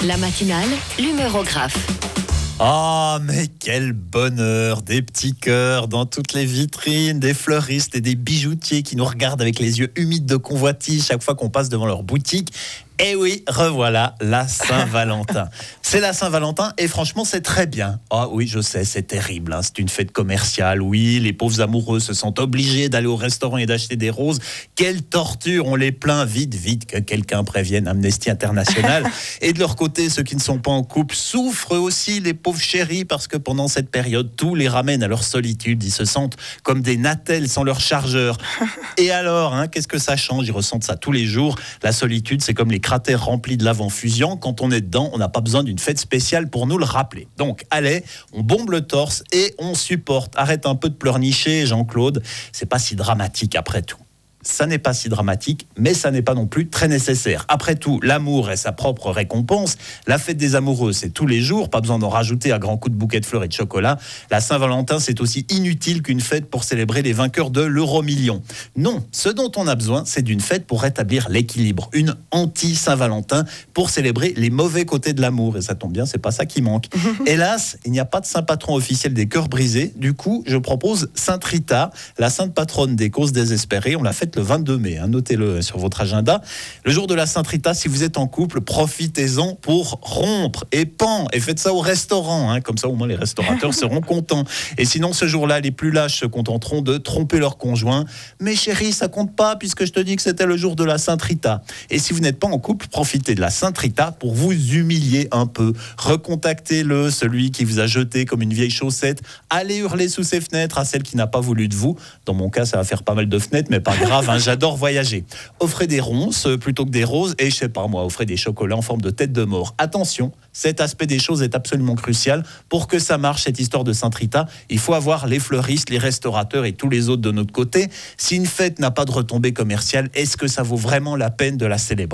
La matinale, l'humérographe. Ah, mais quel bonheur! Des petits cœurs dans toutes les vitrines, des fleuristes et des bijoutiers qui nous regardent avec les yeux humides de convoitise chaque fois qu'on passe devant leur boutique. Et oui, revoilà la Saint-Valentin. C'est la Saint-Valentin et franchement, c'est très bien. Ah oui, je sais, c'est terrible. C'est une fête commerciale. Oui, les pauvres amoureux se sentent obligés d'aller au restaurant et d'acheter des roses. Quelle torture! On les plaint vite que quelqu'un prévienne Amnesty International. Et de leur côté, ceux qui ne sont pas en couple souffrent aussi, les pauvres chéris, parce que pendant cette période, tout les ramène à leur solitude. Ils se sentent comme des natelles sans leur chargeur. Et alors, qu'est-ce que ça change? Ils ressentent ça tous les jours. La solitude, c'est comme les cratères remplis de lave en fusion. Quand on est dedans, on n'a pas besoin d'une fête spéciale pour nous le rappeler. Donc, allez, on bombe le torse et on supporte. Arrête un peu de pleurnicher, Jean-Claude. C'est pas si dramatique après tout. Ça n'est pas si dramatique, mais ça n'est pas non plus très nécessaire. Après tout, l'amour est sa propre récompense. La fête des amoureux, c'est tous les jours. Pas besoin d'en rajouter à grands coups de bouquets de fleurs et de chocolat. La Saint-Valentin, c'est aussi inutile qu'une fête pour célébrer les vainqueurs de l'euro-million. Non, ce dont on a besoin, c'est d'une fête pour rétablir l'équilibre. Une anti-Saint-Valentin pour célébrer les mauvais côtés de l'amour. Et ça tombe bien, c'est pas ça qui manque. Hélas, il n'y a pas de saint patron officiel des cœurs brisés. Du coup, je propose Sainte Rita, la sainte patronne des causes désespérées. On l'a fête le 22 mai, notez-le sur votre agenda. Le jour de la Sainte Rita, si vous êtes en couple, profitez-en pour rompre et faites ça au restaurant, comme ça au moins les restaurateurs seront contents. Et sinon, ce jour-là, les plus lâches se contenteront de tromper leur conjoint. Mais chérie, ça compte pas puisque je te dis que c'était le jour de la Sainte Rita. Et si vous n'êtes pas en couple, profitez de la Sainte Rita pour vous humilier un peu. Recontactez-le, celui qui vous a jeté comme une vieille chaussette. Allez hurler sous ses fenêtres à celle qui n'a pas voulu de vous. Dans mon cas, ça va faire pas mal de fenêtres, mais pas grave. J'adore voyager. Offrez des ronces plutôt que des roses et je sais pas moi, offrez des chocolats en forme de tête de mort. Attention, cet aspect des choses est absolument crucial. Pour que ça marche, cette histoire de Sainte Rita, il faut avoir les fleuristes, les restaurateurs et tous les autres de notre côté. Si une fête n'a pas de retombée commerciale, est-ce que ça vaut vraiment la peine de la célébrer ?